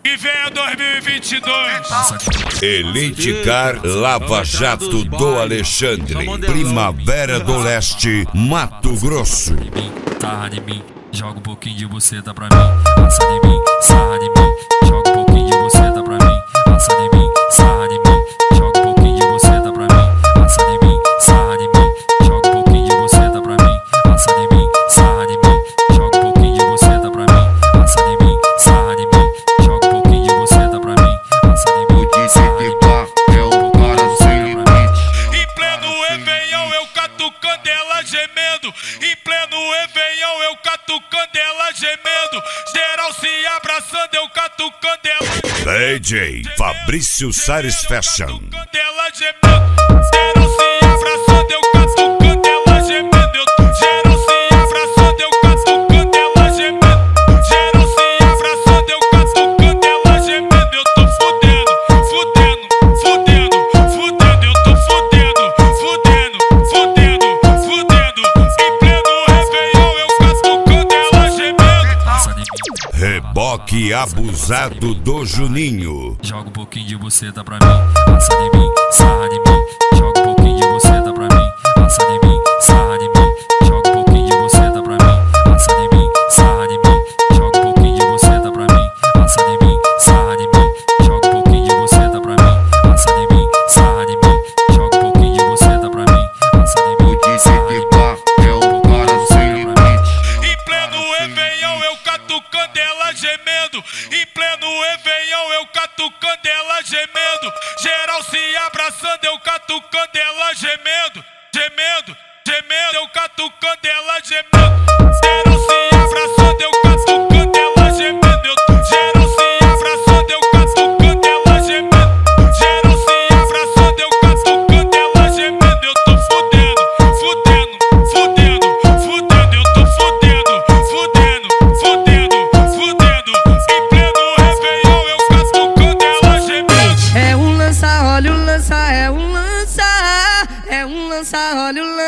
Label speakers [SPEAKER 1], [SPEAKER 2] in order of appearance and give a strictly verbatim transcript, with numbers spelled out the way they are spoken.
[SPEAKER 1] E venha dois mil e vinte e dois.
[SPEAKER 2] Elite Car Lava Jato do Alexandre, Primavera do Leste, Mato Grosso.
[SPEAKER 3] Sarra de mim, joga um pouquinho de buceta pra mim. Passa de mim, sarra de mim, joga um pouquinho de buceta pra mim. Passa de mim, sarra de mim, joga um pouquinho de buceta pra mim. Passa de mim, sarra de mim, joga um pouquinho de buceta pra mim. Passa de mim, sarra de mim, joga um pouquinho de buceta pra mim. Passa de mim, sarra de mim, joga um pouquinho de buceta pra mim. Passa de mim, sarra de mim, joga um pouquinho de buceta pra mim.
[SPEAKER 1] Em pleno Réveillon eu catucando ela gemendo. Em pleno Réveillon eu catucando ela gemendo. Geral se abraçando eu catucando ela gemendo.
[SPEAKER 2] D J Fabrício Sares Fashion.
[SPEAKER 1] Catucando ela gemendo. Geral se abraçando eu catucando ela gemendo. Geral se abraçando eu catucando ela gemendo. Geral se abraçando eu catucando ela gemendo. Eu tô fudendo, fudendo, fudendo, fudendo. Eu tô fudendo, fudendo, fudendo, fudendo. Em pleno Réveillon eu catucando ela gemendo.
[SPEAKER 3] Passa de mim,
[SPEAKER 2] Reboque abusado do Juninho.
[SPEAKER 3] joga um pouquinho de buceta pra mim. Passa de mim, sarra de mim, joga um pouquinho de buceta pra mim. Passa de mim, sarra de mim, joga um pouquinho de buceta pra mim. Passa de mim, sarra de mim, joga um pouquinho de buceta pra mim. Passa de mim, sarra de mim, joga um pouquinho de buceta pra mim. Passa de mim, sarra de mim, joga um pouquinho de buceta pra mim. Passa de mim, sarra de mim, joga um pouquinho de buceta pra mim.
[SPEAKER 1] Em pleno Réveillon eu catucando ela gemendo. Em pleno Réveillon eu catucando ela gemendo. Geral se abraçando eu catucando ela gemendo. Gemendo, gemendo eu catucando ela gemendo. Geral se abraçando eu catucando ela gemendo. Eu- Geral se abraçando eu catucando ela gemendo. Geral se abraçando eu catucando ela gemendo. Eu tô fudendo, fudendo, fudendo, fudendo. Eu tô fudendo, fudendo, fudendo, fudendo. Em pleno Réveillon eu catucando ela gemendo.
[SPEAKER 4] É um lança, olha o lança, é um lança, é um lança, olha o lança.